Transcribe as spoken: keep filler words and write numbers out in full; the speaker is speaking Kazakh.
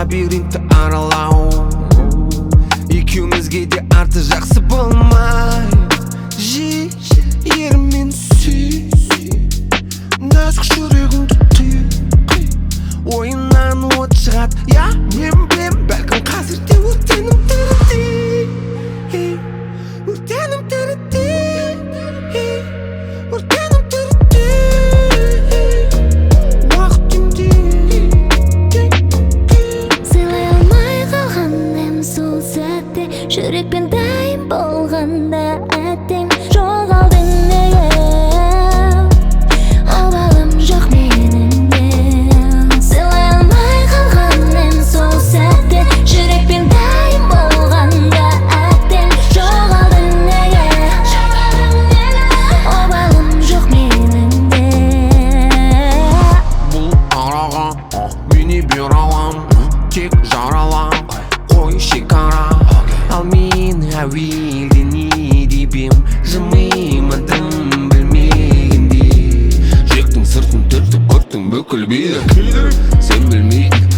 лабиринтті аралау. Екеумізге де арты жақсы болмай. Жи, ерімен сүй, нәзік жүрегіңді қи. Ойыннан от шығады, я мен білем, бәлкім қазірде өртенім тіріде. Өртенім тіріде, өртенім тіріде. Уақыт түнде сыйлай алмай қалғаным сол сәтте, жүрекпен дайын болғанда әттең жоғалдың неге? Обалым жоқ меніңде. Сыйлай алмай қалғаным сол сәтте, жүрекпен дайын болғанда әттең жоғалдың неге? Обалым жоқ меніңде. Бұл араға мені бер алам, тек жаралам, қой шекара. Ал мен әуелде не деп ем, жымимадым білмегенде. Жектің сыртын түртіп көрттің бүкіл билік, сен білмей